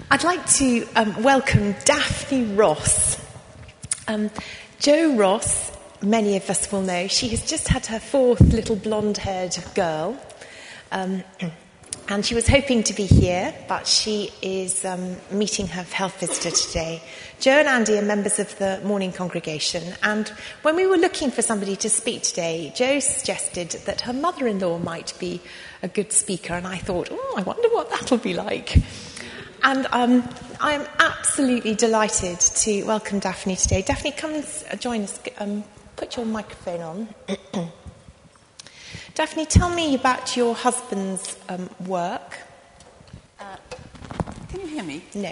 I'd like to welcome Daphne Ross. Jo Ross, many of us will know, she has just had her fourth little blonde-haired girl. And she was hoping to be here, but she is meeting her health visitor today. Jo and Andy are members of the morning congregation, and when we were looking for somebody to speak today, Jo suggested that her mother-in-law might be a good speaker, and I thought, I wonder what that'll be like. And I'm absolutely delighted to welcome Daphne today. Daphne, come and join us. Put your microphone on. Daphne, tell me about your husband's work. Can you hear me? No.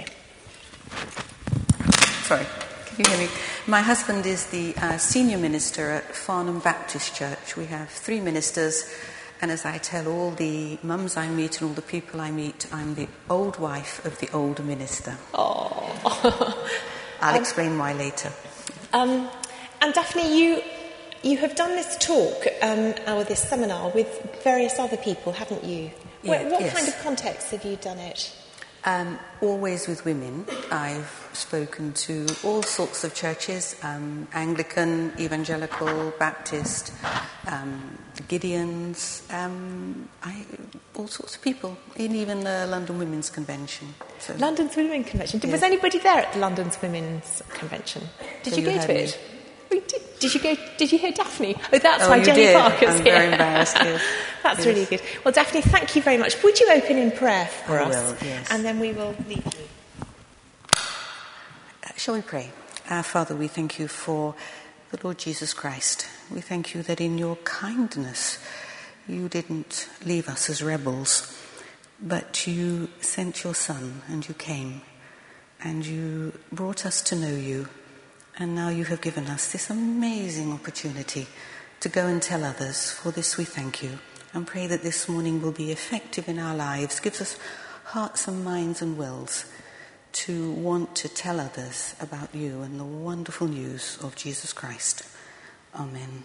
Sorry, can you hear me? My husband is the senior minister at Farnham Baptist Church. We have 3 ministers, and as I tell all the mums I meet and all the people I meet, I'm the old wife of the older minister. Oh. I'll explain why later. And Daphne, you have done this talk, or this seminar, with various other people, haven't you? Yeah, what yes. kind of context have you done it? Always with women. I've spoken to all sorts of churches, Anglican, Evangelical, Baptist, Gideons, all sorts of people, even the London Women's Convention. So, London's Women's Convention. Yeah. Was anybody there at the London's Women's Convention? Did So you go you to heard it? We did. Did you go? Did you hear Daphne? Oh, that's Oh, why you Jenny did. Parker's I'm here. very embarrassed, yes. That's Yes. really good. Well, Daphne, thank you very much. Would you open in prayer for I us? will, yes. And then we will leave you. Shall we pray? Our Father, we thank you for the Lord Jesus Christ. We thank you that in your kindness you didn't leave us as rebels, but you sent your Son and you came and you brought us to know you. And now you have given us this amazing opportunity to go and tell others. For this we thank you and pray that this morning will be effective in our lives, gives us hearts and minds and wills to want to tell others about you and the wonderful news of Jesus Christ. Amen.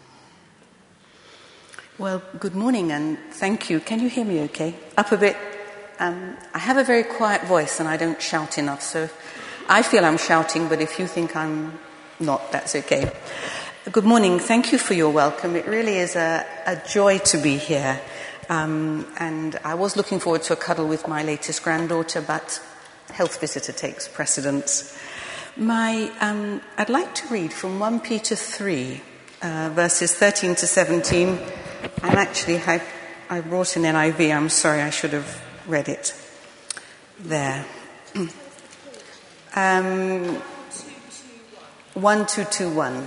Well, good morning and thank you. Can you hear me okay? Up a bit. I have a very quiet voice and I don't shout enough, so I feel I'm shouting, but if you think I'm not, that's okay. Good morning. Thank you for your welcome. It really is a joy to be here. And I was looking forward to a cuddle with my latest granddaughter, but health visitor takes precedence. I'd like to read from 1 Peter 3, verses 13 to 17. And actually, I brought an NIV. I'm sorry, I should have read it there. 1221.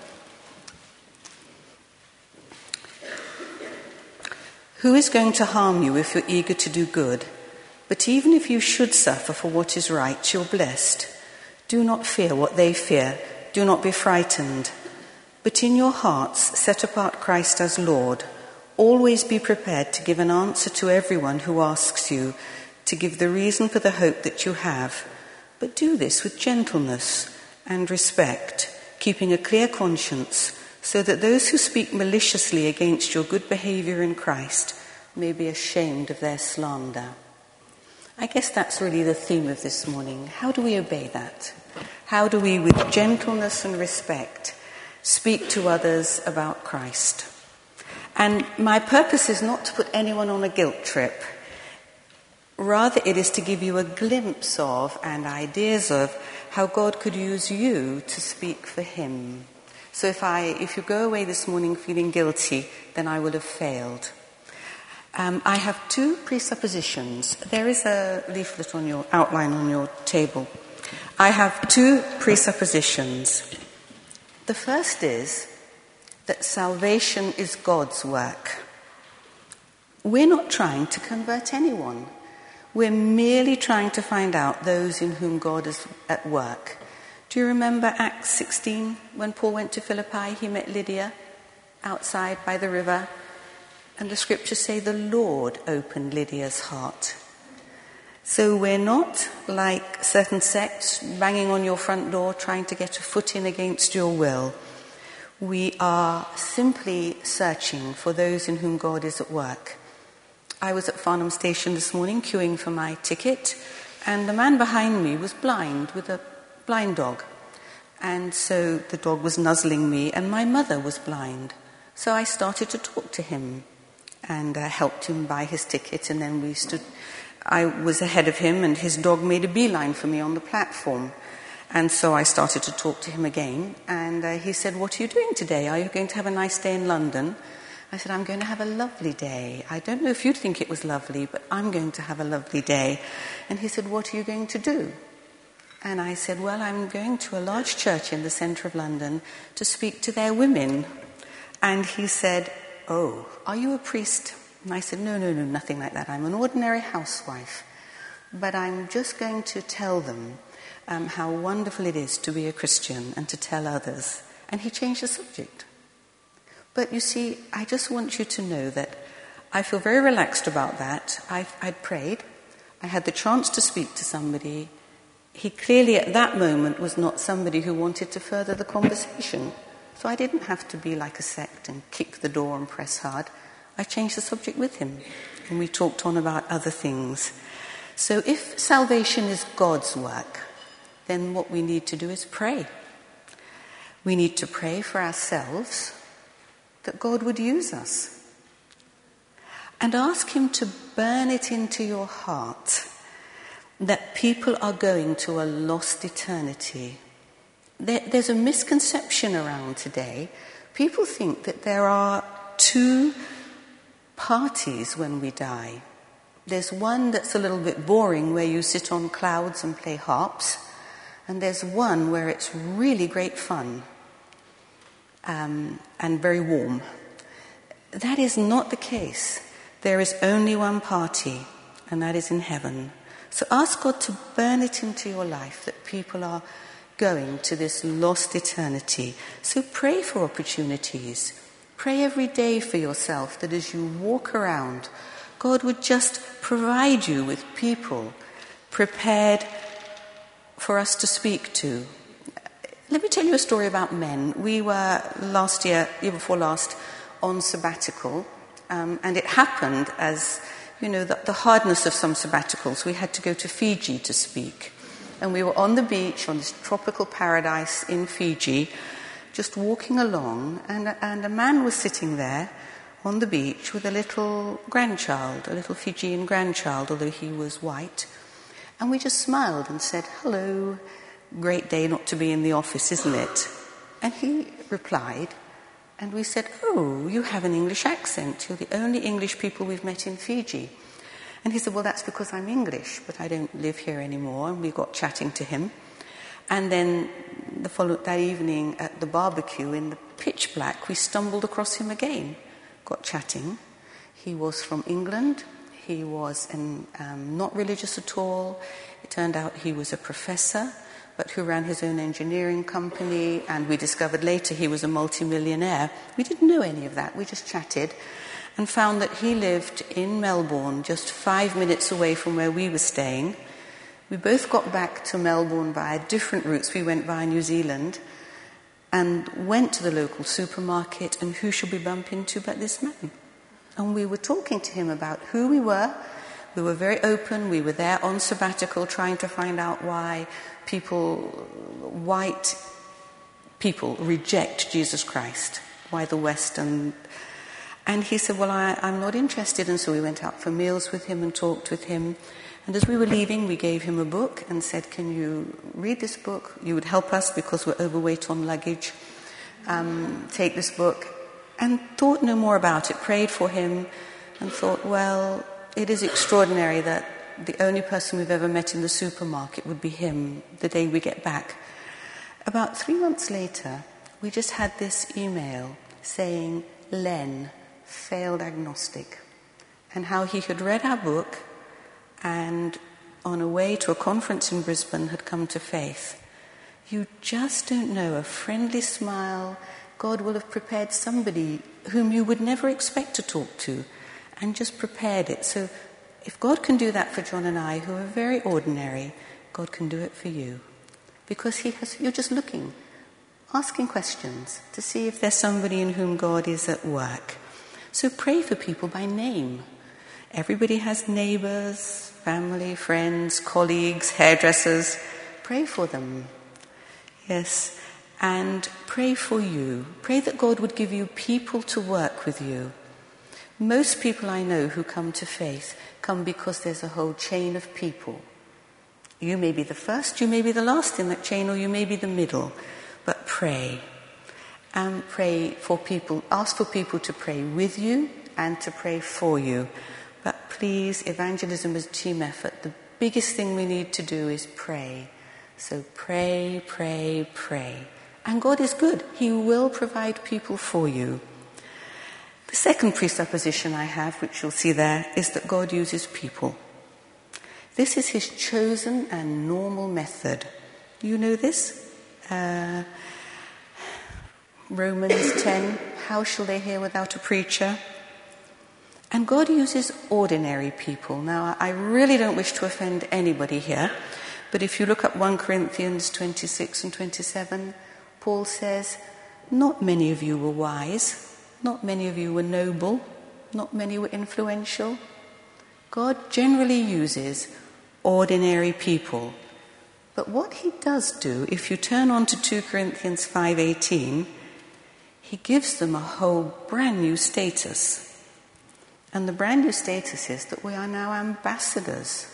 Who is going to harm you if you're eager to do good? But even if you should suffer for what is right, you're blessed. Do not fear what they fear. Do not be frightened. But in your hearts, set apart Christ as Lord. Always be prepared to give an answer to everyone who asks you, to give the reason for the hope that you have. But do this with gentleness and respect, keeping a clear conscience, so that those who speak maliciously against your good behavior in Christ may be ashamed of their slander. I guess that's really the theme of this morning. How do we obey that? How do we, with gentleness and respect, speak to others about Christ? And my purpose is not to put anyone on a guilt trip. Rather, it is to give you a glimpse of and ideas of how God could use you to speak for him. So if you go away this morning feeling guilty, then I will have failed. I have 2 presuppositions. There is a leaflet on your outline on your table. I have 2 presuppositions. The first is that salvation is God's work. We're not trying to convert anyone. We're merely trying to find out those in whom God is at work. Do you remember Acts 16, when Paul went to Philippi? He met Lydia outside by the river. And the scriptures say the Lord opened Lydia's heart. So we're not like certain sects banging on your front door trying to get a foot in against your will. We are simply searching for those in whom God is at work. I was at Farnham Station this morning queuing for my ticket, And the man behind me was blind, with a blind dog. And so the dog was nuzzling me, and my mother was blind. So I started to talk to him and helped him buy his ticket, and then I was ahead of him, and his dog made a beeline for me on the platform. And so I started to talk to him again, and he said, "What are you doing today? Are you going to have a nice day in London?" I said, "I'm going to have a lovely day. I don't know if you'd think it was lovely, but I'm going to have a lovely day." And he said, "What are you going to do?" And I said, "Well, I'm going to a large church in the centre of London to speak to their women." And he said, "Oh, are you a priest?" And I said, No, nothing like that. I'm an ordinary housewife. But I'm just going to tell them how wonderful it is to be a Christian and to tell others. And he changed the subject. But you see, I just want you to know that I feel very relaxed about that. I'd prayed. I had the chance to speak to somebody. He clearly at that moment was not somebody who wanted to further the conversation. So I didn't have to be like a sect and kick the door and press hard. I changed the subject with him, and we talked on about other things. So if salvation is God's work, then what we need to do is pray. We need to pray for ourselves that God would use us. And ask him to burn it into your heart that people are going to a lost eternity. There's a misconception around today. People think that there are two parties when we die. There's one that's a little bit boring, where you sit on clouds and play harps, and there's one where it's really great fun and very warm. That is not the case. There is only one party, and that is in heaven. So ask God to burn it into your life that people are going to this lost eternity. So pray for opportunities. Pray every day for yourself that as you walk around, God would just provide you with people prepared for us to speak to. Let me tell you a story about men. We were year before last, on sabbatical, and it happened as, the hardness of some sabbaticals. We had to go to Fiji to speak. And we were on the beach, on this tropical paradise in Fiji, just walking along, and a man was sitting there on the beach with a little grandchild, a little Fijian grandchild, although he was white. And we just smiled and said, "Hello, great day not to be in the office, isn't it?" And he replied, and we said, "Oh, you have an English accent. You're the only English people we've met in Fiji." And he said, "Well, that's because I'm English, but I don't live here anymore." And we got chatting to him. And then that evening at the barbecue in the pitch black, we stumbled across him again, got chatting. He was from England. He was not religious at all. It turned out he was a professor, but who ran his own engineering company. And we discovered later he was a multimillionaire. We didn't know any of that. We just chatted and found that he lived in Melbourne, just 5 minutes away from where we were staying. We both got back to Melbourne via different routes. We went via New Zealand and went to the local supermarket, and who should we bump into but this man? And we were talking to him about who we were. We were very open. We were there on sabbatical trying to find out why white people reject Jesus Christ, why the West. And he said, "Well, I'm not interested." And so we went out for meals with him and talked with him. And as we were leaving, we gave him a book and said, "Can you read this book? You would help us because we're overweight on luggage. Take this book." And thought no more about it, prayed for him, and thought, well, it is extraordinary that the only person we've ever met in the supermarket would be him the day we get back. About 3 months later, we just had this email saying, "Len, failed agnostic," and how he had read our book and on a way to a conference in Brisbane had come to faith. You just don't know, a friendly smile. God will have prepared somebody whom you would never expect to talk to, and just prepared it. So if God can do that for John and I, who are very ordinary, God can do it for you. Because you're just looking, asking questions to see if there's somebody in whom God is at work. So pray for people by name. Everybody has neighbours, family, friends, colleagues, hairdressers. Pray for them. Yes. And pray for you. Pray that God would give you people to work with you. Most people I know who come to faith come because there's a whole chain of people. You may be the first, you may be the last in that chain, or you may be the middle. But pray. And pray for people. Ask for people to pray with you and to pray for you. But please, evangelism is a team effort. The biggest thing we need to do is pray. So pray, pray, pray. And God is good. He will provide people for you. The second presupposition I have, which you'll see there, is that God uses people. This is his chosen and normal method. You know this? Romans 10, how shall they hear without a preacher? And God uses ordinary people. Now, I really don't wish to offend anybody here, but if you look at 1 Corinthians 26 and 27, Paul says, not many of you were wise, not many of you were noble, not many were influential. God generally uses ordinary people. But what he does do, if you turn on to 2 Corinthians 5:18, he gives them a whole brand new status. And the brand new status is that we are now ambassadors.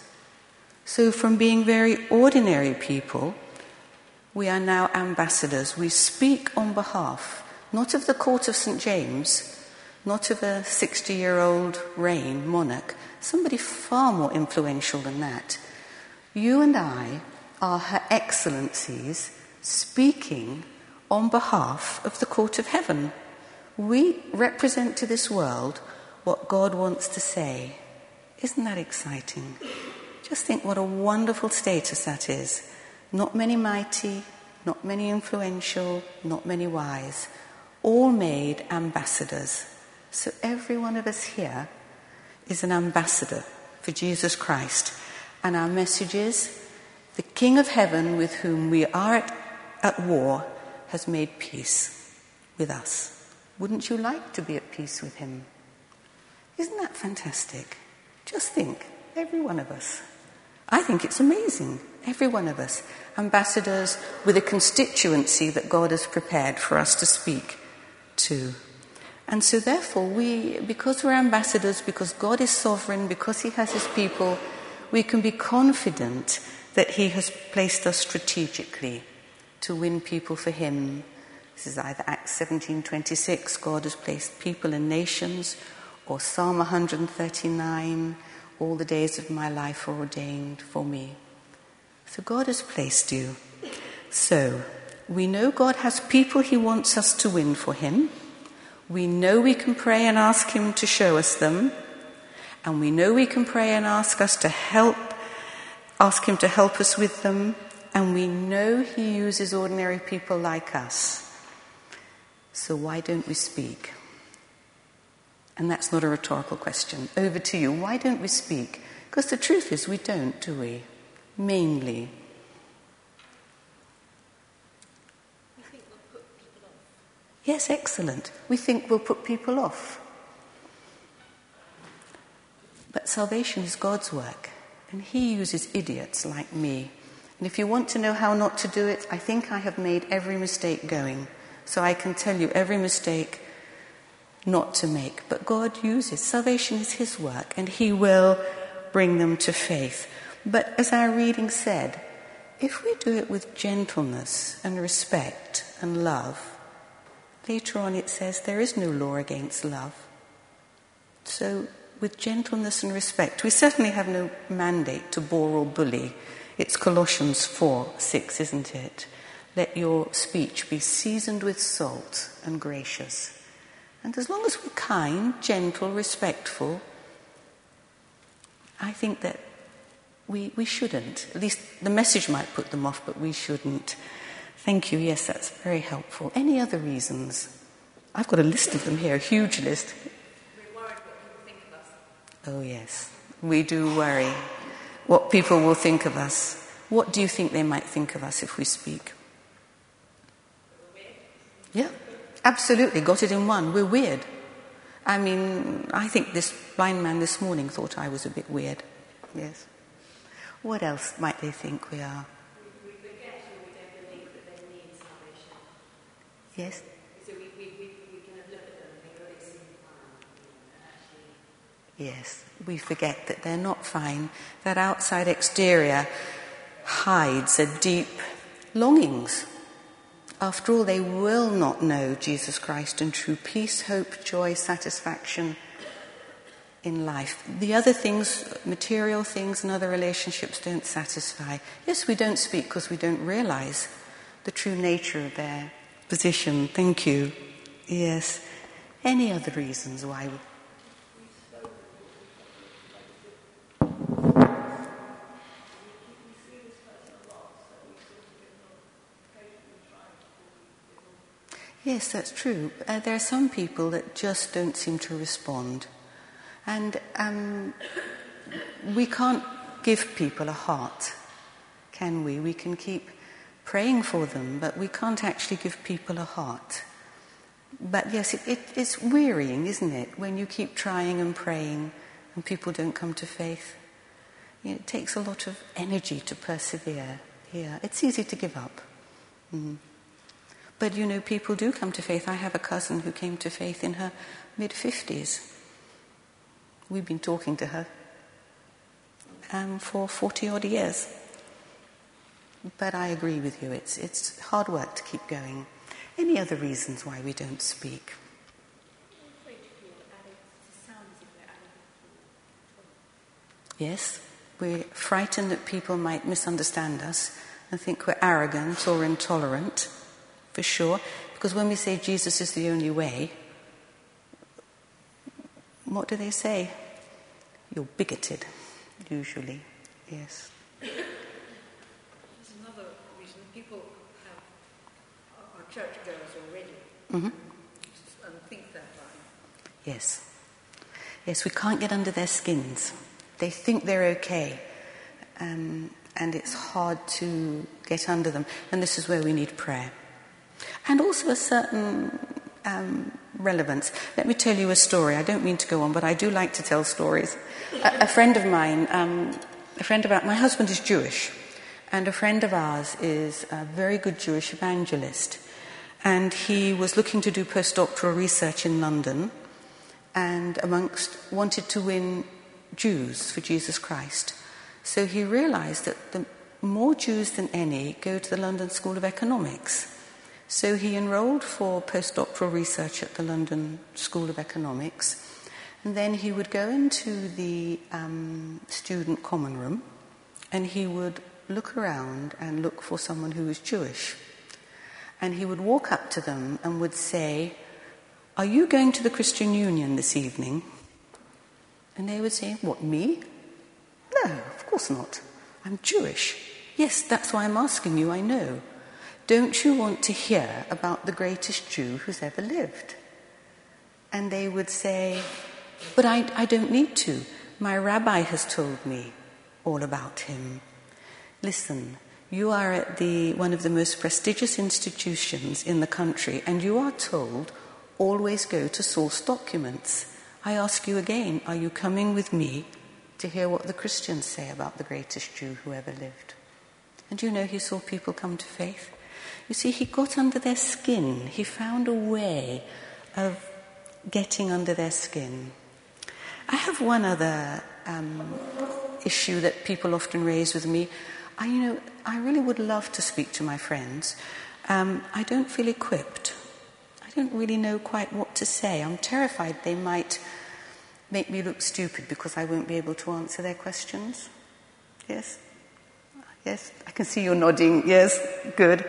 So from being very ordinary people, we are now ambassadors. We speak on behalf, not of the court of St. James, not of a 60-year-old reign monarch, somebody far more influential than that. You and I are Her Excellencies speaking on behalf of the court of heaven. We represent to this world what God wants to say. Isn't that exciting? Just think what a wonderful status that is. Not many mighty, not many influential, not many wise, all made ambassadors. So every one of us here is an ambassador for Jesus Christ. And our message is, the King of Heaven with whom we are at war has made peace with us. Wouldn't you like to be at peace with him? Isn't that fantastic? Just think, every one of us. I think it's amazing. Every one of us. Ambassadors with a constituency that God has prepared for us to speak to. And so therefore because we're ambassadors, because God is sovereign, because he has his people, we can be confident that he has placed us strategically to win people for him. This is either Acts 17:26, God has placed people and nations, or Psalm 139, all the days of my life are ordained for me. So God has placed you. So we know God has people he wants us to win for him. We know we can pray and ask him to show us them. And we know we can pray and ask him to help us with them. And we know he uses ordinary people like us. So why don't we speak? And that's not a rhetorical question. Over to you. Why don't we speak? Because the truth is we don't, do we? Mainly. We think we'll put people off. Yes, excellent. We think we'll put people off. But salvation is God's work. And he uses idiots like me. And if you want to know how not to do it, I think I have made every mistake going. So I can tell you every mistake not to make. But God uses. Salvation is his work, and he will bring them to faith. But as our reading said, if we do it with gentleness and respect and love, later on it says there is no law against love. So with gentleness and respect, we certainly have no mandate to bore or bully. It's Colossians 4:6, isn't it? Let your speech be seasoned with salt and gracious. And as long as we're kind, gentle, respectful, I think that we shouldn't. At least the message might put them off, but we shouldn't. Thank you. Yes, that's very helpful. Any other reasons? I've got a list of them here, a huge list. We're worried what people think of us. Oh, yes. We do worry what people will think of us. What do you think they might think of us if we speak? We're weird. Yeah, absolutely. Got it in one. We're weird. I mean, I think this blind man this morning thought I was a bit weird. Yes. What else might they think we are? We forget and we don't believe that they need salvation. Yes? So we kind of look at them and think, oh, they seem fine. Actually. Yes. We forget that they're not fine. That outside exterior hides a deep longings. After all, they will not know Jesus Christ and true peace, hope, joy, satisfaction in life. The other things, material things and other relationships don't satisfy. Yes, we don't speak because we don't realize the true nature of their position. Thank you. Yes. Any other reasons why we... Yes, that's true. There are some people that just don't seem to respond. And we can't give people a heart, can we? We can keep praying for them, but we can't actually give people a heart. But yes, it's wearying, isn't it, when you keep trying and praying and people don't come to faith. You know, it takes a lot of energy to persevere. Yeah, it's easy to give up. But, you know, people do come to faith. I have a cousin who came to faith in her mid-50s. We've been talking to her for 40-odd years. But I agree with you. It's hard work to keep going. Any other reasons why we don't speak? Yes, we're frightened that people might misunderstand us and think we're arrogant or intolerant. For sure, because when we say Jesus is the only way, what do they say? You're bigoted, usually. Yes. There's another reason. People are churchgoers already and think they're fine. Yes. Yes, we can't get under their skins. They think they're okay. And it's hard to get under them. And this is where we need prayer. And also a certain relevance. Let me tell you a story. I don't mean to go on, but I do like to tell stories. A friend of mine, my husband is Jewish, and a friend of ours is a very good Jewish evangelist. And he was looking to do postdoctoral research in London, and wanted to win Jews for Jesus Christ. So he realized that the more Jews than any go to the London School of Economics. So he enrolled for postdoctoral research at the London School of Economics, and then he would go into the student common room, and he would look around and look for someone who was Jewish. And he would walk up to them and would say, "Are you going to the Christian Union this evening?" And they would say, "What, me? No, of course not. I'm Jewish." "Yes, that's why I'm asking you, I know. Don't you want to hear about the greatest Jew who's ever lived?" And they would say, "But I don't need to. My rabbi has told me all about him." Listen, you are at one of the most prestigious institutions in the country, and you are told, always go to source documents. I ask you again, are you coming with me to hear what the Christians say about the greatest Jew who ever lived? And you know, he saw people come to faith. You see, he got under their skin. He found a way of getting under their skin. I have one other issue that people often raise with me. I really would love to speak to my friends. I don't feel equipped. I don't really know quite what to say. I'm terrified they might make me look stupid because I won't be able to answer their questions. Yes? Yes, I can see you're nodding. Yes, good.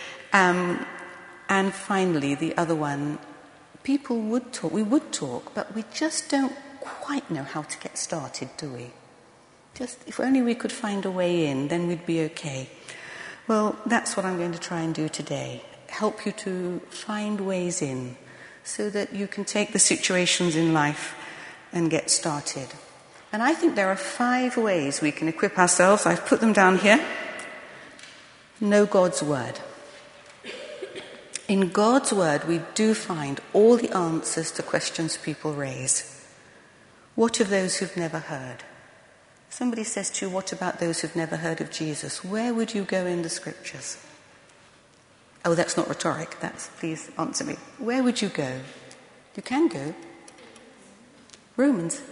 And finally, the other one, people would talk, we would talk, but we just don't quite know how to get started, do we? Just, if only we could find a way in, then we'd be okay. Well, that's what I'm going to try and do today. Help you to find ways in so that you can take the situations in life and get started. And I think there are 5 ways we can equip ourselves. I've put them down here. Know God's word. In God's word, we do find all the answers to questions people raise. What of those who've never heard? Somebody says to you, what about those who've never heard of Jesus? Where would you go in the scriptures? Oh, that's not rhetoric. Please answer me. Where would you go? You can go. Romans.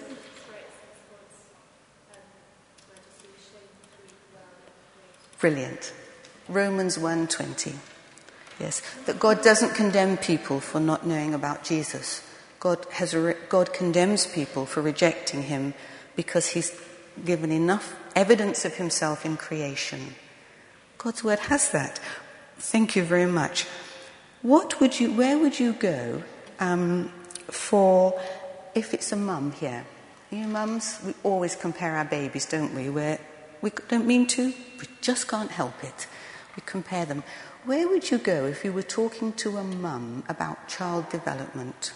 Brilliant. Romans 1:20. Yes, that God doesn't condemn people for not knowing about Jesus. God condemns people for rejecting him because he's given enough evidence of himself in creation. God's word has that. Thank you very much. Where would you go for, if it's a mum here? You mums, we always compare our babies, don't we? We don't mean to, we just can't help it. We compare them. Where would you go if you were talking to a mum about child development?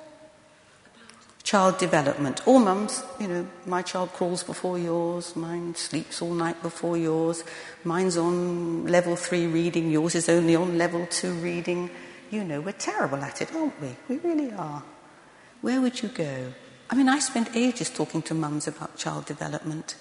Child development. All mums, my child crawls before yours, mine sleeps all night before yours, mine's on level 3 reading, yours is only on level 2 reading. We're terrible at it, aren't we? We really are. Where would you go? I spent ages talking to mums about child development.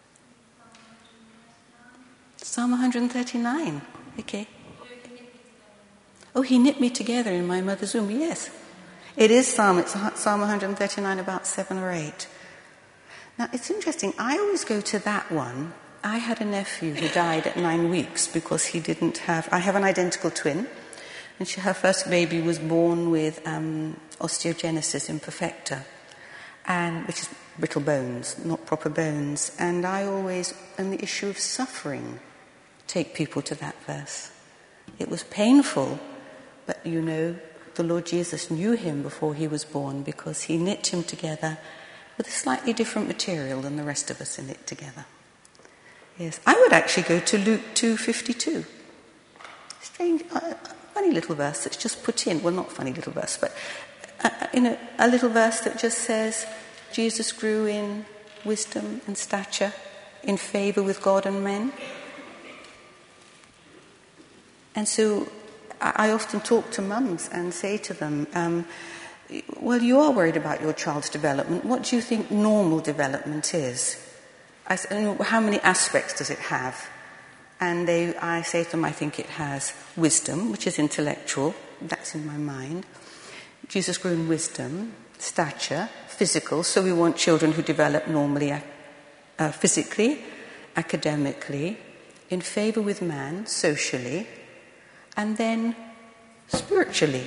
Psalm 139. Okay. Oh, he knit me together in my mother's womb. Yes. It's Psalm 139, about 7 or 8. Now, it's interesting. I always go to that one. I had a nephew who died at 9 weeks because he didn't have... I have an identical twin, and her first baby was born with osteogenesis imperfecta, which is brittle bones, not proper bones. And I always, on the issue of suffering, take people to that verse. It was painful, but the Lord Jesus knew him before he was born because he knit him together with a slightly different material than the rest of us are knit together. Yes, I would actually go to Luke 2:52. Strange, funny little verse that's just put in. Well, not funny little verse, but a little verse that just says, Jesus grew in wisdom and stature, in favour with God and men. And so I often talk to mums and say to them, well, you are worried about your child's development. What do you think normal development is? How many aspects does it have? And I say to them, I think it has wisdom, which is intellectual. That's in my mind. Jesus grew in wisdom, stature, physical. So we want children who develop normally physically, academically, in favour with man, socially, and then spiritually,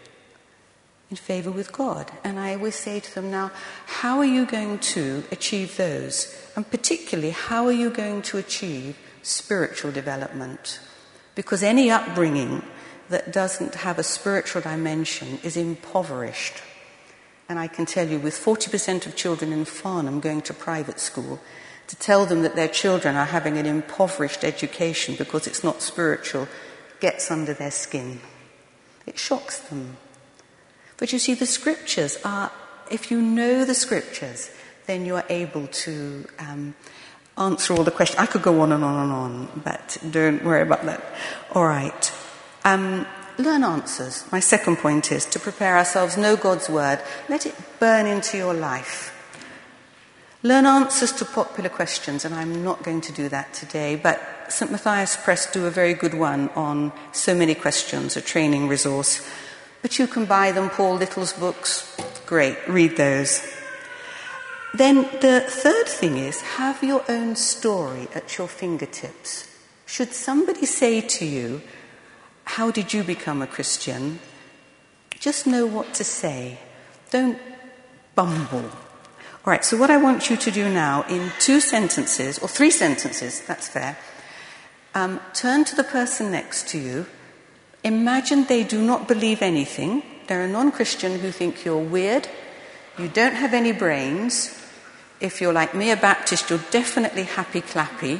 in favour with God. And I always say to them, now, how are you going to achieve those? And particularly, how are you going to achieve spiritual development? Because any upbringing that doesn't have a spiritual dimension is impoverished. And I can tell you, with 40% of children in Farnham going to private school, to tell them that their children are having an impoverished education because it's not spiritual gets under their skin. It shocks them. But you see, the scriptures are, if you know the scriptures, then you are able to answer all the questions. I could go on and on and on, but don't worry about that. All right. Learn answers. My second point is to prepare ourselves, know God's word, let it burn into your life. Learn answers to popular questions, and I'm not going to do that today, but St. Matthias Press do a very good one on so many questions, a training resource. But you can buy them, Paul Little's books. Great, read those. Then the third thing is, have your own story at your fingertips. Should somebody say to you, how did you become a Christian? Just know what to say. Don't bumble. All right, so what I want you to do now, in 2 sentences, or 3 sentences, that's fair, turn to the person next to you. Imagine they do not believe anything. They're a non-Christian who think you're weird. You don't have any brains. If you're like me, a Baptist, you're definitely happy-clappy.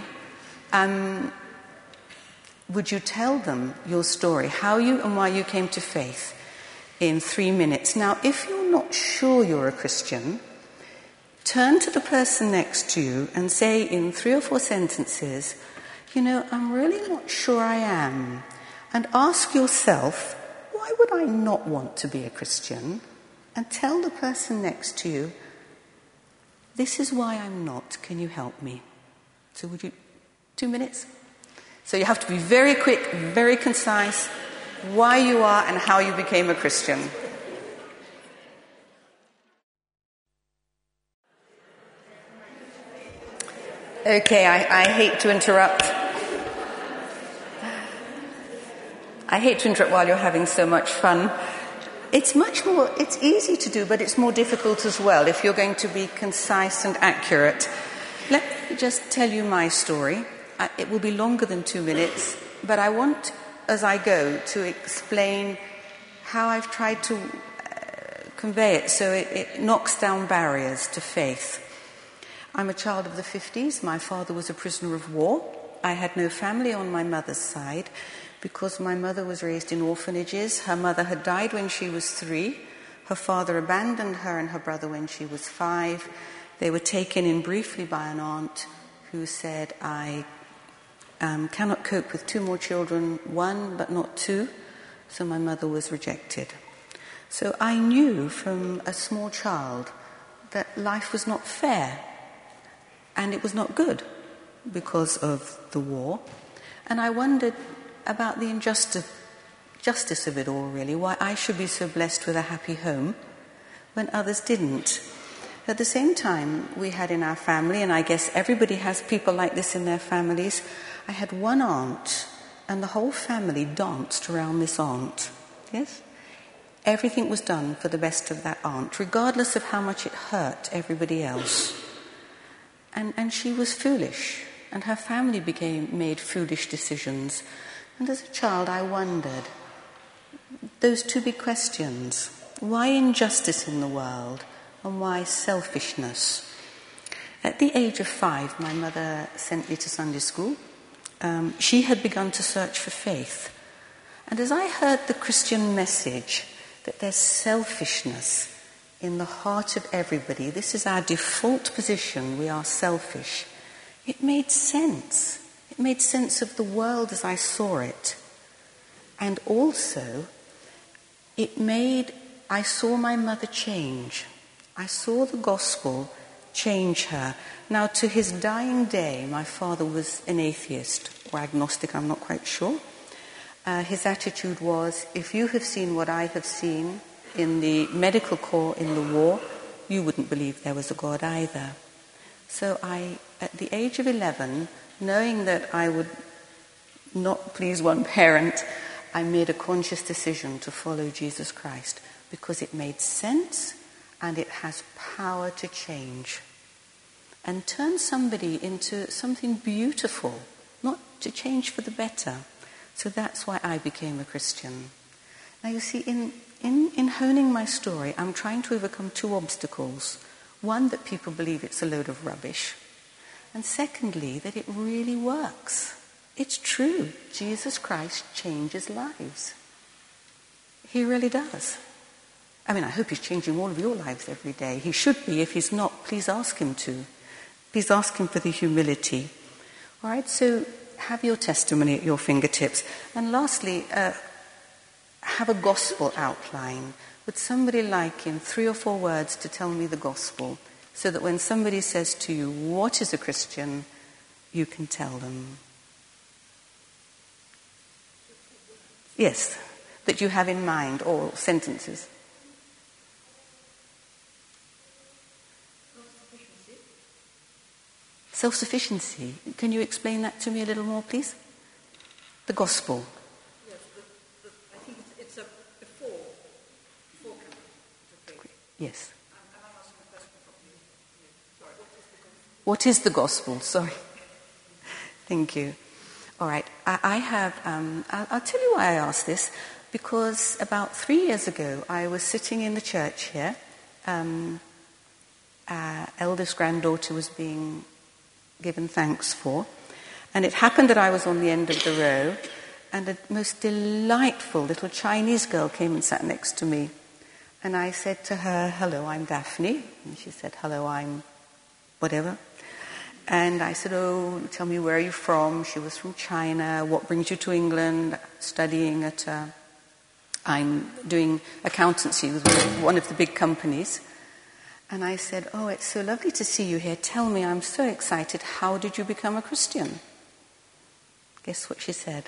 Would you tell them your story, how you and why you came to faith, in 3 minutes? Now, if you're not sure you're a Christian, turn to the person next to you and say in 3 or 4 sentences, I'm really not sure I am. And ask yourself, why would I not want to be a Christian? And tell the person next to you, this is why I'm not. Can you help me? So would you, 2 minutes? So you have to be very quick, very concise, why you are and how you became a Christian. Okay, I hate to interrupt. I hate to interrupt while you're having so much fun. It's easy to do, but it's more difficult as well if you're going to be concise and accurate. Let me just tell you my story. It will be longer than 2 minutes, but I want, as I go, to explain how I've tried to convey it so it knocks down barriers to faith. I'm a child of the 50s. My father was a prisoner of war. I had no family on my mother's side because my mother was raised in orphanages. Her mother had died when she was 3. Her father abandoned her and her brother when she was 5. They were taken in briefly by an aunt who said, I cannot cope with 2 more children, 1 but not 2. So my mother was rejected. So I knew from a small child that life was not fair. And it was not good because of the war. And I wondered about the justice of it all, really, why I should be so blessed with a happy home when others didn't. At the same time, we had in our family, and I guess everybody has people like this in their families, I had one aunt, and the whole family danced around this aunt. Yes? Everything was done for the best of that aunt, regardless of how much it hurt everybody else. And she was foolish, and her family made foolish decisions. And as a child, I wondered, those 2 big questions, why injustice in the world, and why selfishness? At the age of 5, my mother sent me to Sunday school. She had begun to search for faith. And as I heard the Christian message that there's selfishness in the heart of everybody, this is our default position, we are selfish, it made sense. It made sense of the world as I saw it. And also, I saw my mother change. I saw the gospel change her. Now, to his dying day, my father was an atheist or agnostic, I'm not quite sure. His attitude was, if you have seen what I have seen in the medical corps in the war, you wouldn't believe there was a God either. So at the age of 11, knowing that I would not please one parent, I made a conscious decision to follow Jesus Christ because it made sense and it has power to change and turn somebody into something beautiful, not to change for the better. So that's why I became a Christian. Now you see, in honing my story, I'm trying to overcome 2 obstacles. One, that people believe it's a load of rubbish. And secondly, that it really works. It's true. Jesus Christ changes lives. He really does. I mean, I hope he's changing all of your lives every day. He should be. If he's not, please ask him to. Please ask him for the humility. All right, so have your testimony at your fingertips. And lastly, have a gospel outline. Would somebody like in 3 or 4 words to tell me the gospel so that when somebody says to you, what is a Christian, you can tell them? Yes, that you have in mind, or sentences. Self-sufficiency. Can you explain that to me a little more, please? The gospel. Yes, I think it's a before coming to faith. Yes. I'm asking a question from you. Sorry, What is the gospel? Sorry. Thank you. All right. I have, I'll tell you why I asked this. Because about 3 years ago, I was sitting in the church here. Our eldest granddaughter was being given thanks for. And it happened that I was on the end of the row, and a most delightful little Chinese girl came and sat next to me. And I said to her, hello, I'm Daphne. And she said, hello, I'm whatever. And I said, oh, tell me, where are you from? She was from China. What brings you to England? Studying at I'm doing accountancy with one of the big companies. And I said, "Oh, it's so lovely to see you here. Tell me, I'm so excited. How did you become a Christian?" Guess what she said?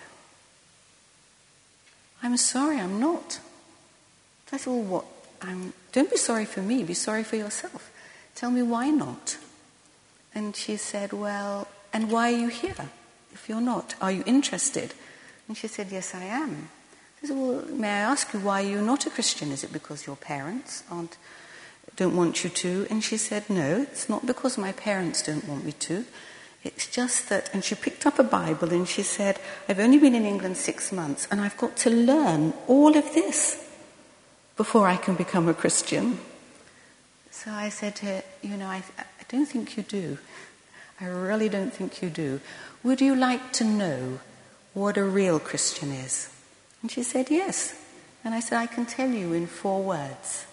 "I'm sorry, I'm not." I said, "Well, what? Don't be sorry for me. Be sorry for yourself. Tell me why not." And she said, "Well, and why are you here if you're not? Are you interested?" And she said, "Yes, I am." I said, "Well, may I ask you why you're not a Christian? Is it because your parents don't want you to?" And she said, "No, it's not because my parents don't want me to. It's just that," and she picked up a Bible and she said, "I've only been in England 6 months and I've got to learn all of this before I can become a Christian." So I said to her, I don't think you do. I really don't think you do. Would you like to know what a real Christian is? And she said, "Yes." And I said, "I can tell you in 4 words.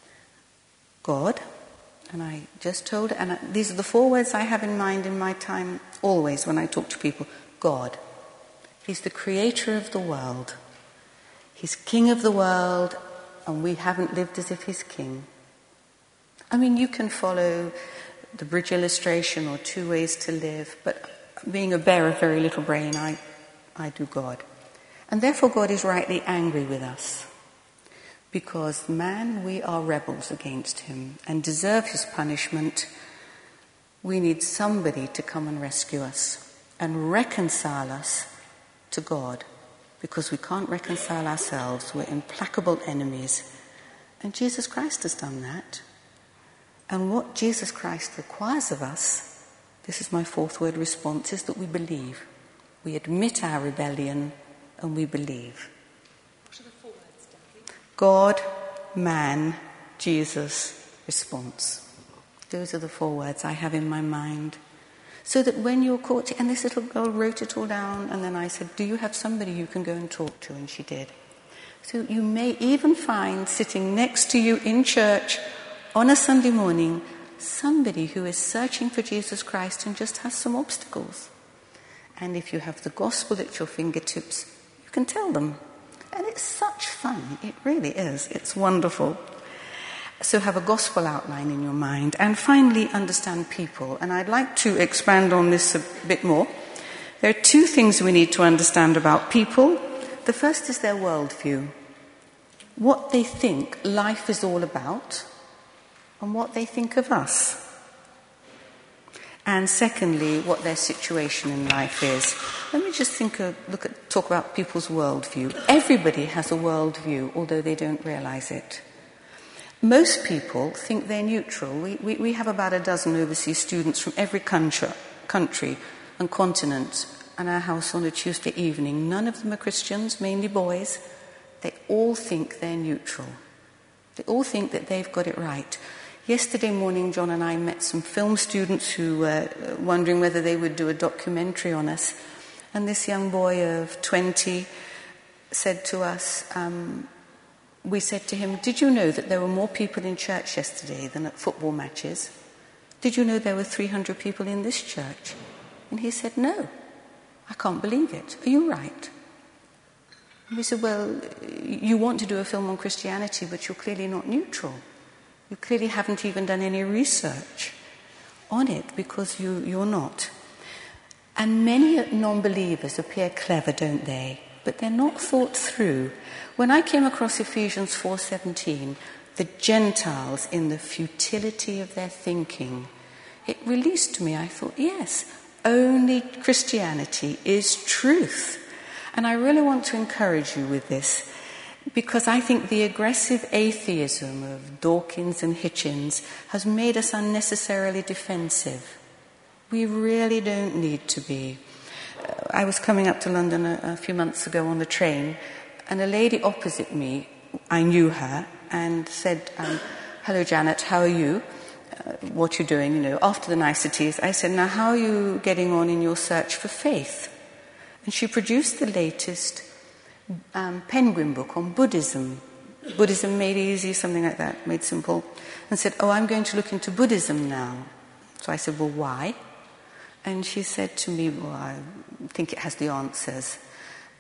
God," and I just told her, and these are the 4 words I have in mind in my time always when I talk to people. God. He's the creator of the world. He's king of the world, and we haven't lived as if he's king. I mean, you can follow the bridge illustration or 2 ways to live, but being a bear of very little brain, I do God. And therefore God is rightly angry with us. Because, man, we are rebels against him and deserve his punishment. We need somebody to come and rescue us and reconcile us to God. Because we can't reconcile ourselves. We're implacable enemies. And Jesus Christ has done that. And what Jesus Christ requires of us, this is my 4th word response, is that we believe. We admit our rebellion and we believe. What are the 4 words, Daphne? God, man, Jesus, response. Those are the 4 words I have in my mind. So that when you're caught, and this little girl wrote it all down, and then I said, "Do you have somebody you can go and talk to?" And she did. So you may even find sitting next to you in church on a Sunday morning somebody who is searching for Jesus Christ and just has some obstacles. And if you have the gospel at your fingertips, you can tell them. And it's such fun. It really is. It's wonderful. So have a gospel outline in your mind. And finally, understand people. And I'd like to expand on this a bit more. There are 2 things we need to understand about people. The first is their worldview. What they think life is all about and what they think of us. And secondly, what their situation in life is. Let me just talk about people's worldview. Everybody has a worldview, although they don't realize it. Most people think they're neutral. We have about a dozen overseas students from every country and continent in our house on a Tuesday evening. None of them are Christians, mainly boys. They all think they're neutral. They all think that they've got it right. Yesterday morning, John and I met some film students who were wondering whether they would do a documentary on us. And this young boy of 20 said to us, we said to him, "Did you know that there were more people in church yesterday than at football matches? Did you know there were 300 people in this church?" And he said, "No, I can't believe it. Are you right?" And we said, "Well, you want to do a film on Christianity, but you're clearly not neutral. You clearly haven't even done any research on it because you're not." And many non-believers appear clever, don't they? But they're not thought through. When I came across Ephesians 4:17, the Gentiles in the futility of their thinking, it released me. I thought, yes, only Christianity is truth. And I really want to encourage you with this, because I think the aggressive atheism of Dawkins and Hitchens has made us unnecessarily defensive. We really don't need to be. I was coming up to London a few months ago on the train, and a lady opposite me, I knew her, and said, "Hello, Janet, how are you? What you doing?" After the niceties. I said, "Now, how are you getting on in your search for faith?" And she produced the latest Penguin book on Buddhism. Buddhism made easy, something like that, made simple. And said, "Oh, I'm going to look into Buddhism now." So I said, "Well, why?" And she said to me, "Well, I think it has the answers."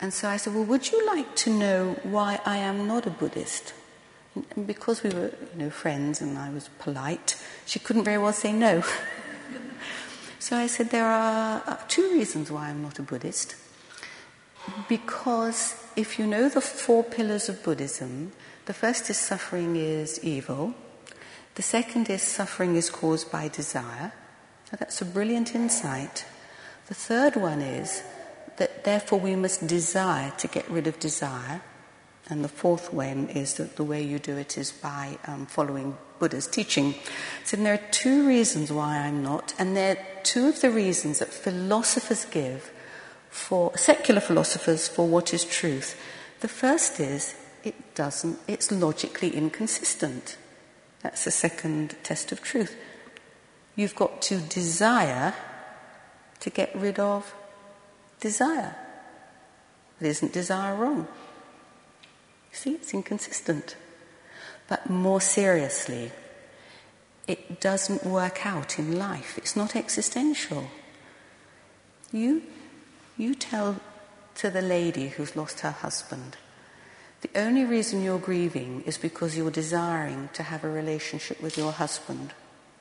And so I said, well, would you like to know why I am not a Buddhist? And because we were, friends and I was polite, she couldn't very well say no. So I said, there are 2 reasons why I'm not a Buddhist. Because if you know the 4 pillars of Buddhism, the first is suffering is evil. The second is suffering is caused by desire. Now that's a brilliant insight. The third one is that therefore we must desire to get rid of desire. And the fourth one is that the way you do it is by following Buddha's teaching. So there are 2 reasons why I'm not, and they're 2 of the reasons that philosophers give, for secular philosophers, for what is truth. The first is it's logically inconsistent. That's the second test of truth. You've got to desire to get rid of desire. But isn't desire wrong? See, it's inconsistent. But more seriously, it doesn't work out in life. It's not existential. You tell to the lady who's lost her husband, the only reason you're grieving is because you're desiring to have a relationship with your husband.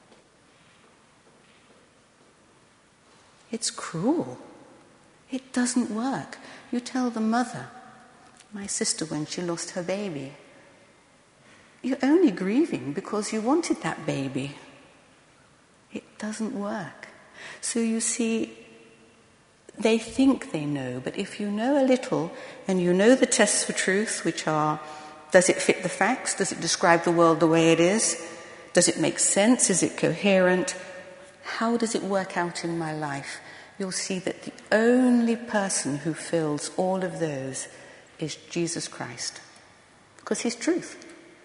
It's cruel. It doesn't work. You tell the mother, my sister when she lost her baby, you're only grieving because you wanted that baby. It doesn't work. So you see, they think they know, but if you know a little and you know the tests for truth, which are, does it fit the facts? Does it describe the world the way it is? Does it make sense? Is it coherent? How does it work out in my life? You'll see that the only person who fills all of those is Jesus Christ, because he's truth.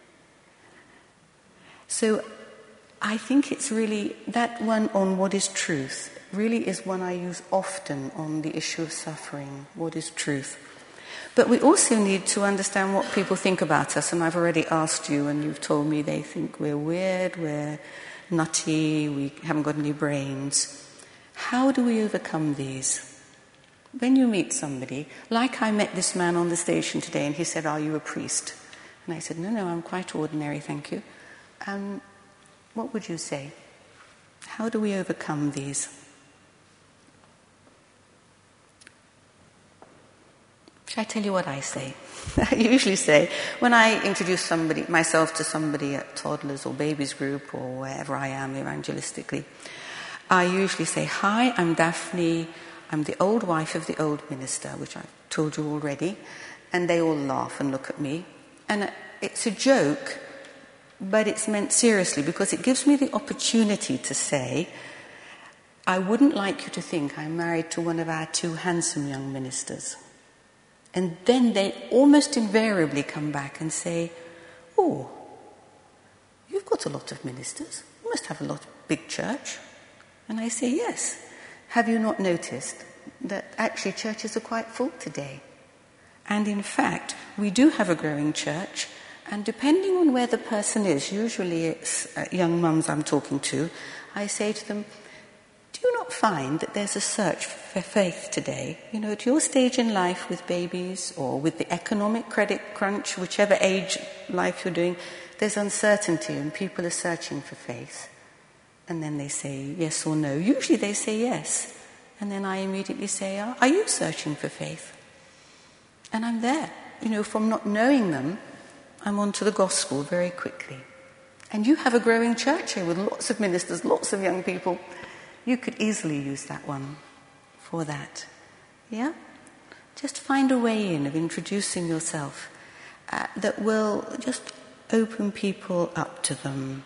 So I think it's really, that one on what is truth really is one I use often on the issue of suffering. What is truth? But we also need to understand what people think about us, and I've already asked you and you've told me they think we're weird, we're nutty, we haven't got any brains. How do we overcome these? When you meet somebody, like I met this man on the station today and he said, are you a priest? And I said, no, I'm quite ordinary, thank you. What would you say? How do we overcome these? Shall I tell you what I say? I usually say, when I introduce myself to somebody at toddlers or babies group or wherever I am evangelistically, I usually say, hi, I'm Daphne, I'm the old wife of the old minister, which I've told you already, and they all laugh and look at me. And it's a joke, but it's meant seriously, because it gives me the opportunity to say, I wouldn't like you to think I'm married to one of our 2 handsome young ministers. And then they almost invariably come back and say, oh, you've got a lot of ministers. You must have a big church. And I say, yes. Have you not noticed that actually churches are quite full today? And in fact, we do have a growing church, and depending on where the person is, usually it's young mums I'm talking to, I say to them, do you not find that there's a search for faith today? At your stage in life with babies or with the economic credit crunch, whichever age life you're doing, there's uncertainty and people are searching for faith. And then they say yes or no. Usually they say yes. And then I immediately say, are you searching for faith? And I'm there. From not knowing them, I'm on to the gospel very quickly. And you have a growing church here with lots of ministers, lots of young people. You could easily use that one for that. Yeah? Just find a way in of introducing yourself that will just open people up to them.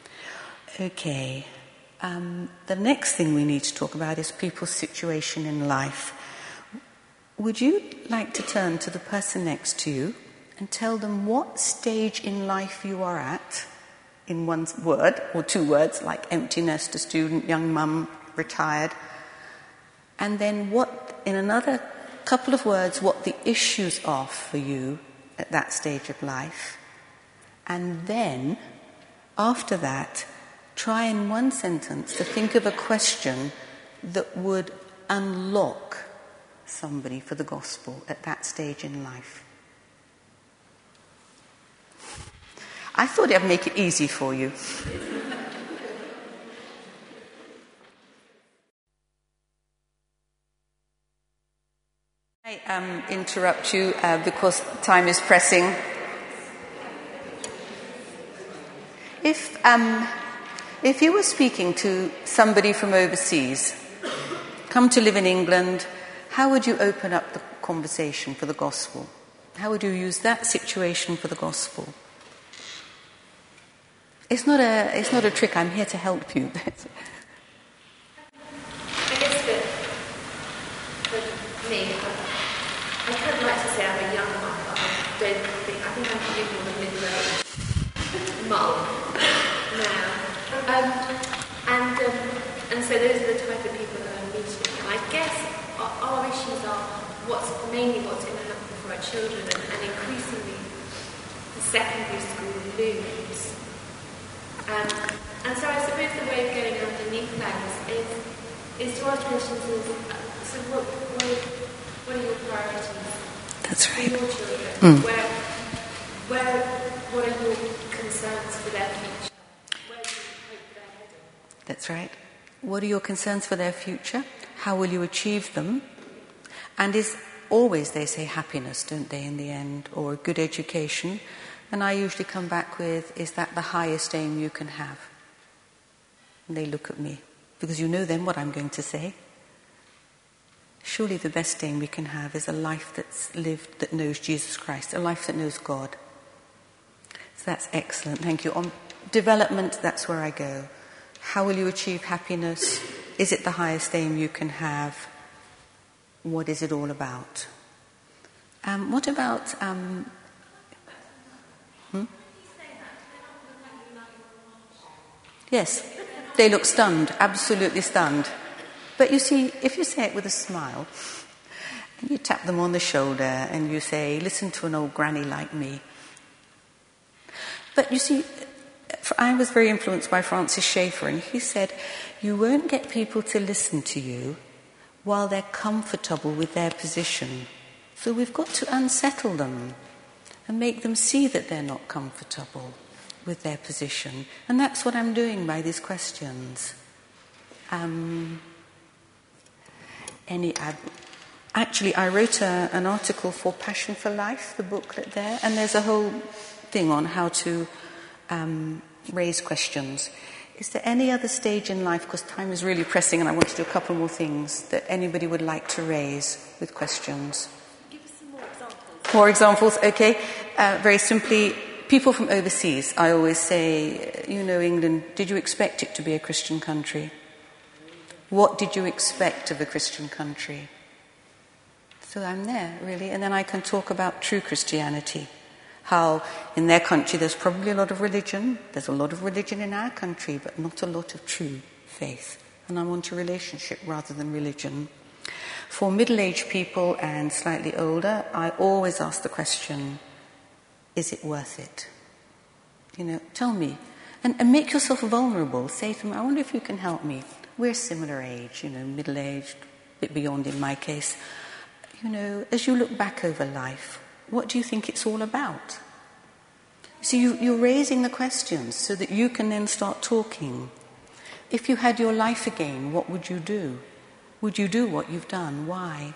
Okay. The next thing we need to talk about is people's situation in life. Would you like to turn to the person next to you and tell them what stage in life you are at, in one word or 2 words, like empty nester, student, young mum, retired, and then what, in another couple of words, what the issues are for you at that stage of life. And then, after that, try in one sentence to think of a question that would unlock somebody for the gospel at that stage in life? I thought I'd make it easy for you. I interrupt you because time is pressing. If you were speaking to somebody from overseas, come to live in England, how would you open up the conversation for the gospel? How would you use that situation for the gospel? It's not a trick. I'm here to help you. I guess that for me, I kind of like to say I'm a young mum, but I think I'm giving you a middle-aged mum now. And so those are the type of people that I'm meeting. And I guess our issues are what's going to happen for our children, and increasingly the secondary school looms. And so I suppose the way of going underneath that is to ask questions of, so what are your priorities? That's For right. your children? What are your concerns for their future? Where do you hope they're heading? That's right. What are your concerns for their future? How will you achieve them? And is always, they say, happiness, don't they, in the end, or a good education? And I usually come back with, is that the highest aim you can have? And they look at me, because you know then what I'm going to say. Surely the best aim we can have is a life that's lived that knows Jesus Christ, a life that knows God. So that's excellent, thank you. On development, that's where I go. How will you achieve happiness? Is it the highest aim you can have? What is it all about? What about... Yes, they look stunned, absolutely stunned. But you see, if you say it with a smile, and you tap them on the shoulder and you say, listen to an old granny like me. But you see, I was very influenced by Francis Schaeffer, and he said, you won't get people to listen to you while they're comfortable with their position. So we've got to unsettle them and make them see that they're not comfortable with their position. And that's what I'm doing by these questions. Actually, I wrote an article for Passion for Life, the booklet there, and there's a whole thing on how to raise questions. Is there any other stage in life, because time is really pressing and I want to do a couple more things, that anybody would like to raise with questions? Give us some more examples. More examples, okay. Very simply, people from overseas, I always say, you know, England, did you expect it to be a Christian country? What did you expect of a Christian country? So I'm there, really, and then I can talk about true Christianity. How in their country there's probably a lot of religion. There's a lot of religion in our country, but not a lot of true faith. And I want a relationship rather than religion. For middle-aged people and slightly older, I always ask the question, is it worth it? You know, tell me. And make yourself vulnerable. Say to them, I wonder if you can help me. We're similar age, you know, middle-aged, a bit beyond in my case. You know, as you look back over life, what do you think it's all about? So you're raising the questions so that you can then start talking. If you had your life again, what would you do? Would you do what you've done? Why?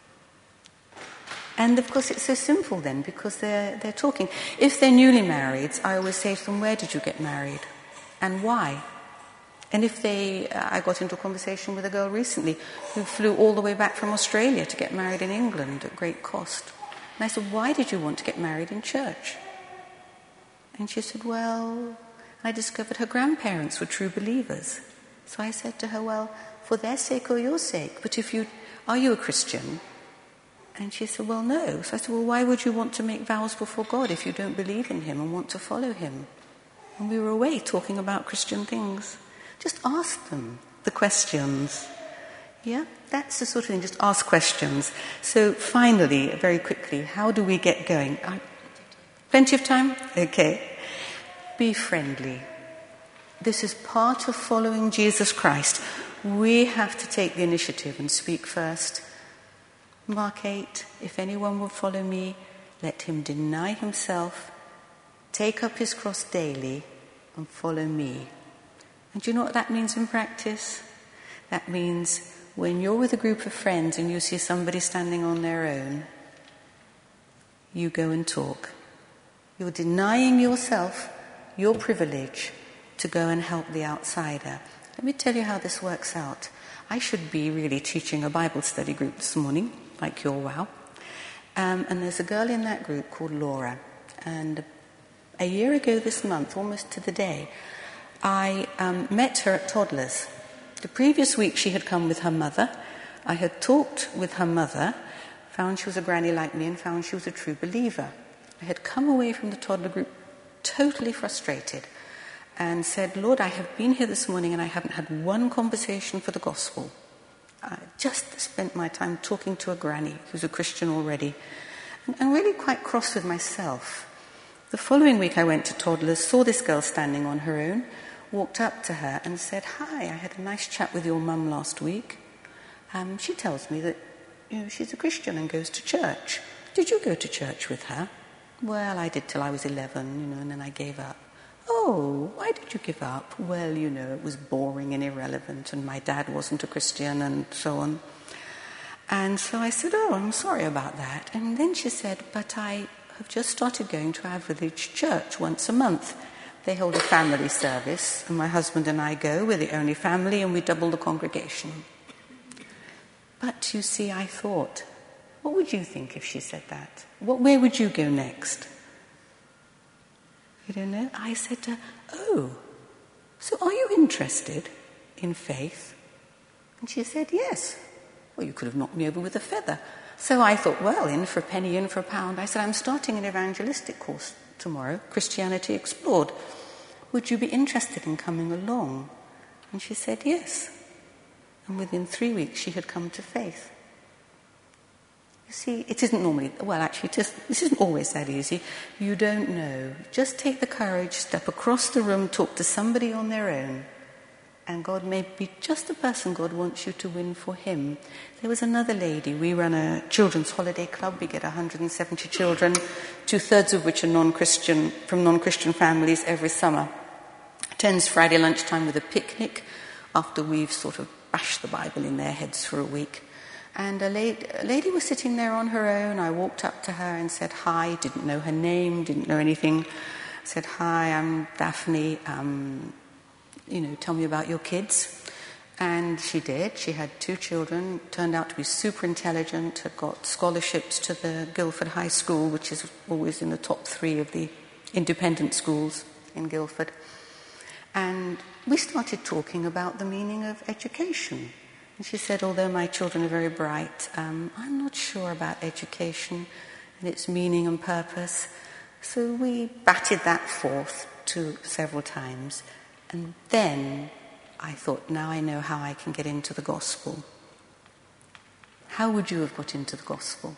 And of course it's so simple then, because they're talking. If they're newly married, I always say to them, where did you get married? And why? And if I got into a conversation with a girl recently who flew all the way back from Australia to get married in England at great cost. And I said, why did you want to get married in church? And she said, well, I discovered her grandparents were true believers. So I said to her, well, for their sake or your sake, but are you a Christian? And she said, well, no. So I said, well, why would you want to make vows before God if you don't believe in him and want to follow him? And we were away talking about Christian things. Just ask them the questions. Yeah, that's the sort of thing, just ask questions. So finally, very quickly, how do we get going? Plenty of time? Okay. Be friendly. This is part of following Jesus Christ. We have to take the initiative and speak first. Mark 8, if anyone will follow me, let him deny himself, take up his cross daily, and follow me. And do you know what that means in practice? That means when you're with a group of friends and you see somebody standing on their own, you go and talk. You're denying yourself your privilege to go and help the outsider. Let me tell you how this works out. I should be really teaching a Bible study group this morning, like your wow. And there's a girl in that group called Laura. And a year ago this month, almost to the day, I met her at Toddlers. The previous week she had come with her mother. I had talked with her mother, found she was a granny like me, and found she was a true believer. I had come away from the toddler group totally frustrated and said, Lord, I have been here this morning and I haven't had one conversation for the gospel. I just spent my time talking to a granny who's a Christian already, and really quite cross with myself. The following week I went to Toddlers, saw this girl standing on her own, walked up to her and said, hi, I had a nice chat with your mum last week. She tells me that she's a Christian and goes to church. Did you go to church with her? Well, I did till I was 11, and then I gave up. Oh, why did you give up? Well, it was boring and irrelevant, and my dad wasn't a Christian, and so on. And so I said, oh, I'm sorry about that. And then she said, but I have just started going to our village church once a month. They hold a family service, and my husband and I go. We're the only family, and we double the congregation. But you see, I thought, what would you think if she said that? Where would you go next? You don't know? I said to her, oh, so are you interested in faith? And she said, yes. Well, you could have knocked me over with a feather. So I thought, well, in for a penny, in for a pound. I said, I'm starting an evangelistic course tomorrow, Christianity Explored. Would you be interested in coming along? And she said, yes. And within 3 weeks, she had come to faith. You see, it isn't normally, this isn't always that easy. You don't know. Just take the courage, step across the room, talk to somebody on their own, and God may be just the person God wants you to win for him. There was another lady. We run a children's holiday club. We get 170 children, 2/3 of which are from non-Christian families every summer. Attends Friday lunchtime with a picnic after we've sort of bashed the Bible in their heads for a week. And a lady was sitting there on her own. I walked up to her and said hi, didn't know her name, didn't know anything. I said, hi, I'm Daphne. Tell me about your kids. And she did. She had 2 children, turned out to be super intelligent, had got scholarships to the Guildford High School, which is always in the top 3 of the independent schools in Guildford. And we started talking about the meaning of education. And she said, although my children are very bright, I'm not sure about education and its meaning and purpose. So we batted that forth several times. And then I thought, now I know how I can get into the gospel. How would you have got into the gospel?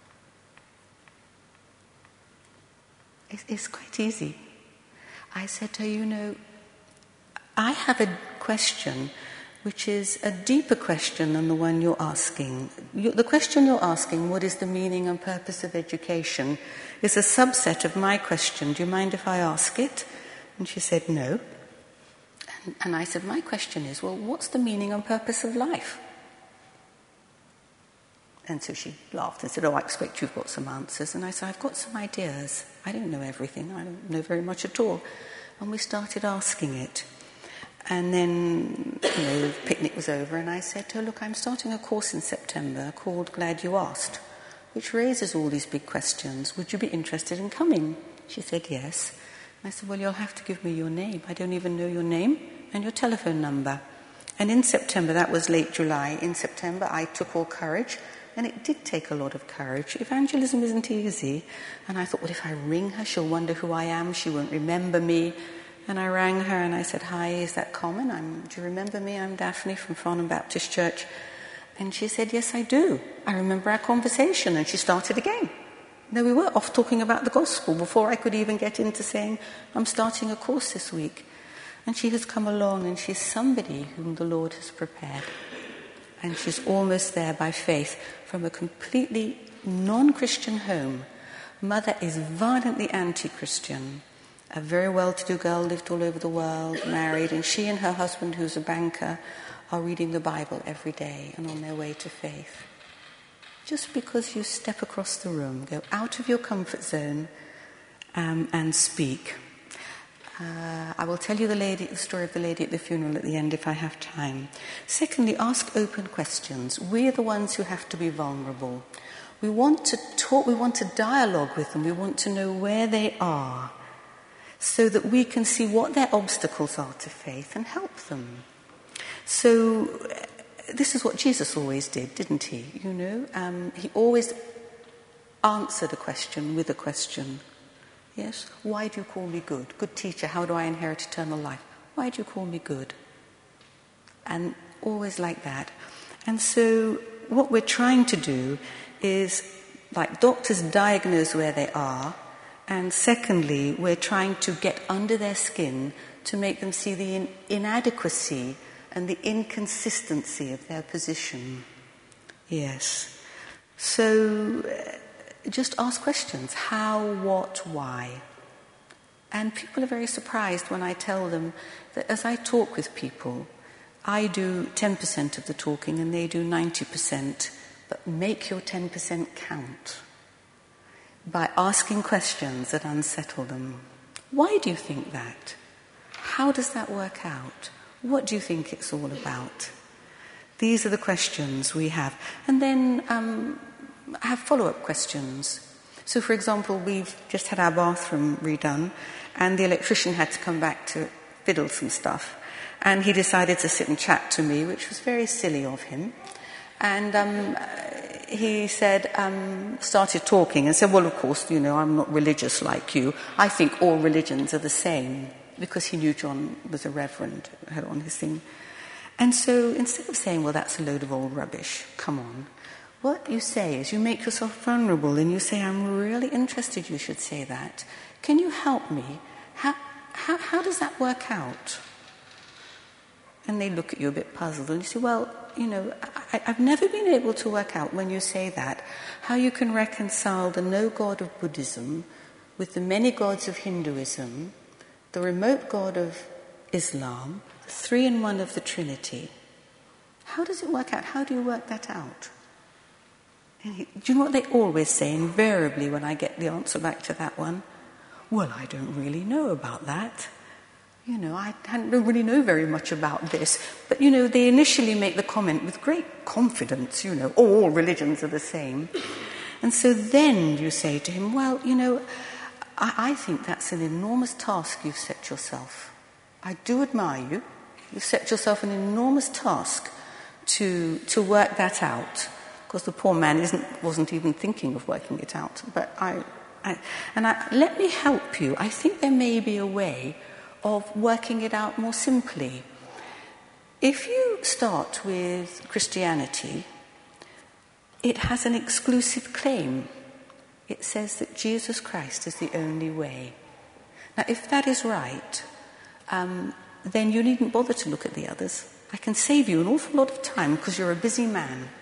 It's quite easy. I said to her, I have a question which is a deeper question than the one you're asking. The question you're asking, what is the meaning and purpose of education, is a subset of my question. Do you mind if I ask it? And she said, no. And I said, my question is, well, what's the meaning and purpose of life? And so she laughed and said, I expect you've got some answers. And I said, I've got some ideas. I don't know everything. I don't know very much at all. And we started asking it. And then, the picnic was over, and I said to her, look, I'm starting a course in September called Glad You Asked, which raises all these big questions. Would you be interested in coming? She said, yes. And I said, well, you'll have to give me your name. I don't even know your name and your telephone number. And in September, that was late July, in September, I took all courage, and it did take a lot of courage. Evangelism isn't easy. And I thought, well, if I ring her, she'll wonder who I am. She won't remember me. And I rang her and I said, hi, is that common? Do you remember me? I'm Daphne from Farnham Baptist Church. And she said, yes, I do. I remember our conversation. And she started again. There we were, off talking about the gospel before I could even get into saying, I'm starting a course this week. And she has come along, and she's somebody whom the Lord has prepared. And she's almost there by faith from a completely non-Christian home. Mother is violently anti-Christian. A very well-to-do girl, lived all over the world, married, and she and her husband, who's a banker, are reading the Bible every day and on their way to faith. Just because you step across the room, go out of your comfort zone and speak. I will tell you the story of the lady at the funeral at the end if I have time. Secondly, ask open questions. We're the ones who have to be vulnerable. We want to talk, we want to dialogue with them, we want to know where they are so that we can see what their obstacles are to faith and help them. So this is what Jesus always did, didn't he? He always answered a question with a question. Yes? Why do you call me good? Good teacher, how do I inherit eternal life? Why do you call me good? And always like that. And so what we're trying to do is, like doctors diagnose where they are, and secondly, we're trying to get under their skin to make them see the inadequacy and the inconsistency of their position. Yes. So just ask questions. How, what, why? And people are very surprised when I tell them that as I talk with people, I do 10% of the talking and they do 90%, but make your 10% count by asking questions that unsettle them. Why do you think that? How does that work out? What do you think it's all about? These are the questions we have. And then have follow-up questions. So, for example, we've just had our bathroom redone, and the electrician had to come back to fiddle some stuff. And he decided to sit and chat to me, which was very silly of him. And he said, started talking and said, well, of course, I'm not religious like you. I think all religions are the same, because he knew John was a reverend, had on his thing. And so instead of saying, well, that's a load of old rubbish, come on, what you say is you make yourself vulnerable and you say, I'm really interested you should say that. Can you help me? How does that work out? And they look at you a bit puzzled and you say, well, I've never been able to work out when you say that, how you can reconcile the no God of Buddhism with the many gods of Hinduism, the remote God of Islam, the 3-in-1 of the Trinity. How does it work out? How do you work that out? And do you know what they always say invariably when I get the answer back to that one? Well, I don't really know about that. I don't really know very much about this. But, they initially make the comment with great confidence, all religions are the same. And so then you say to him, well, I think that's an enormous task you've set yourself. I do admire you. You've set yourself an enormous task to work that out. Of course, the poor man wasn't even thinking of working it out. But let me help you. I think there may be a way of working it out more simply. If you start with Christianity, it has an exclusive claim. It says that Jesus Christ is the only way. Now, if that is right, then you needn't bother to look at the others. I can save you an awful lot of time because you're a busy man.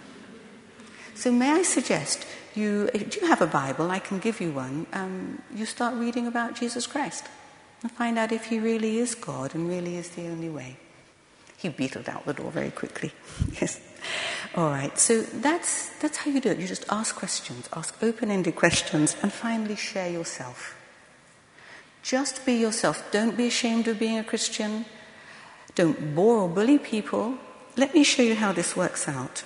So may I suggest do you have a Bible? I can give you one. You start reading about Jesus Christ and find out if he really is God and really is the only way. He beetled out the door very quickly. Yes. All right. So that's how you do it. You just ask questions, ask open-ended questions, and finally share yourself. Just be yourself. Don't be ashamed of being a Christian. Don't bore or bully people. Let me show you how this works out.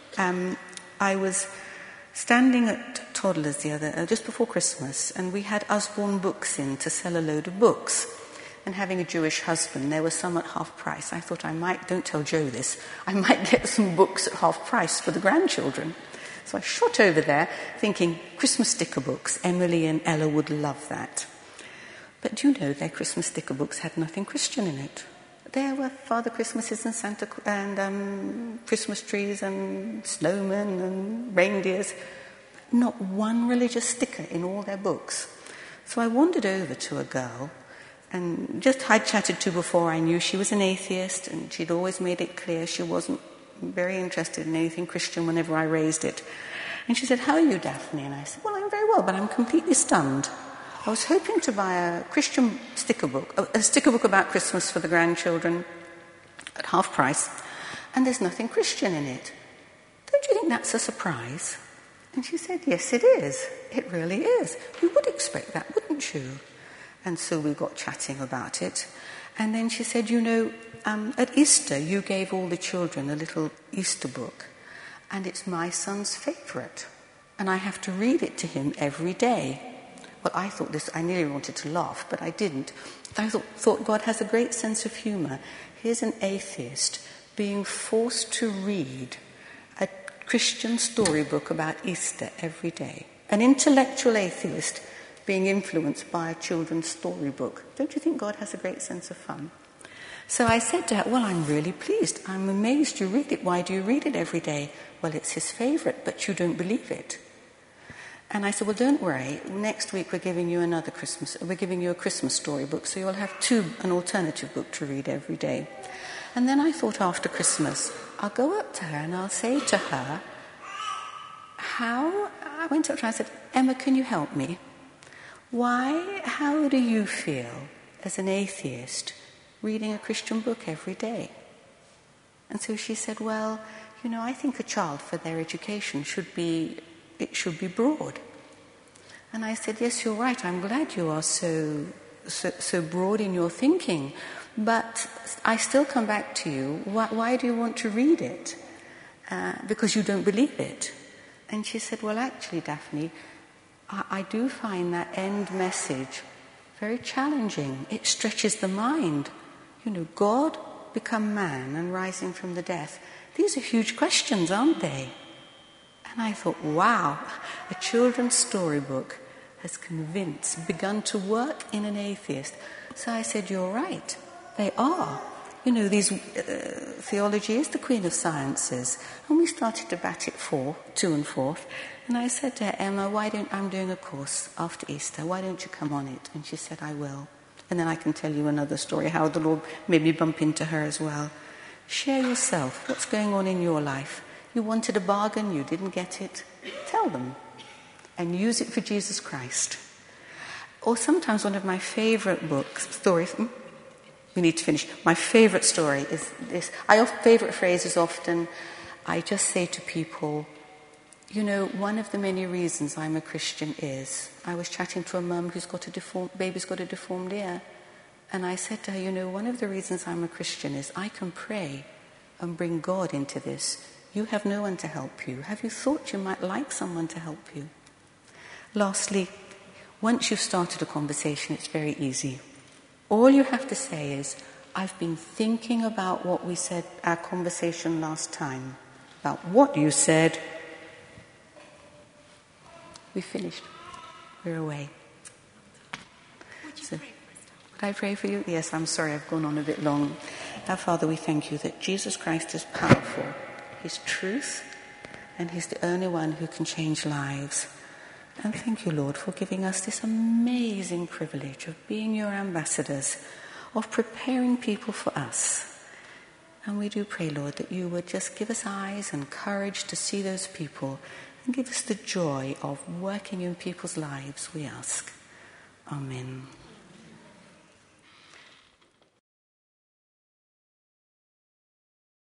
I was standing at Toddlers just before Christmas, and we had Usborne Books in to sell a load of books. And having a Jewish husband, there were some at half price. I thought don't tell Joe this, I might get some books at half price for the grandchildren. So I shot over there thinking, Christmas sticker books, Emily and Ella would love that. But do you know their Christmas sticker books had nothing Christian in it? There were Father Christmases and Santa and Christmas trees and snowmen and reindeers. Not one religious sticker in all their books. So I wandered over to a girl, and just I'd chatted to before, I knew she was an atheist, and she'd always made it clear she wasn't very interested in anything Christian whenever I raised it. And she said, "How are you, Daphne?" And I said, "Well, I'm very well, but I'm completely stunned. I was hoping to buy a Christian sticker book about Christmas for the grandchildren at half price, and there's nothing Christian in it. Don't you think that's a surprise?" And she said, "Yes, it is. It really is. You would expect that, wouldn't you?" And so we got chatting about it. And then she said, at Easter you gave all the children a little Easter book, and it's my son's favourite. And I have to read it to him every day. Well, I nearly wanted to laugh, but I didn't. I thought God has a great sense of humour. Here's an atheist being forced to read a Christian storybook about Easter every day. An intellectual atheist being influenced by a children's storybook. Don't you think God has a great sense of fun? So I said to her, "Well, I'm really pleased. I'm amazed you read it. Why do you read it every day?" "Well, it's his favourite, but you don't believe it." And I said, "Well, don't worry. Next week we're giving you a Christmas storybook, so you'll have an alternative book to read every day." And then I thought after Christmas, I'll go up to her and I'll say to her, I went up to her and I said, "Emma, can you help me? How do you feel as an atheist reading a Christian book every day?" And so she said, "Well, I think a child for their education should be broad." And I said, "Yes, you're right. I'm glad you are so broad in your thinking. But I still come back to you. Why do you want to read it? Because you don't believe it." And she said, "Well, actually, Daphne, I do find that end message very challenging. It stretches the mind. God become man and rising from the death. These are huge questions, aren't they?" And I thought, wow, a children's storybook has begun to work in an atheist. So I said, "You're right. They are. Theology is the queen of sciences." And we started to bat it to and forth. And I said to her, "Emma, I'm doing a course after Easter. Why don't you come on it?" And she said, "I will." And then I can tell you another story, how the Lord made me bump into her as well. Share yourself. What's going on in your life? You wanted a bargain, you didn't get it. Tell them. And use it for Jesus Christ. Or sometimes one of my favourite stories... We need to finish. My favourite story is this. Favourite phrase is often, I just say to people, one of the many reasons I'm a Christian is, I was chatting to a mum who's got baby's got a deformed ear. And I said to her, one of the reasons I'm a Christian is I can pray and bring God into this. You have no one to help you. Have you thought you might like someone to help you? Lastly, once you've started a conversation, it's very easy. All you have to say is, "I've been thinking about what we said, our conversation last time, about what you said." We finished. We're away. Would I pray for you? Yes, I'm sorry, I've gone on a bit long. Our Father, we thank you that Jesus Christ is powerful. He's truth, and he's the only one who can change lives. And thank you, Lord, for giving us this amazing privilege of being your ambassadors, of preparing people for us. And we do pray, Lord, that you would just give us eyes and courage to see those people and give us the joy of working in people's lives, we ask. Amen.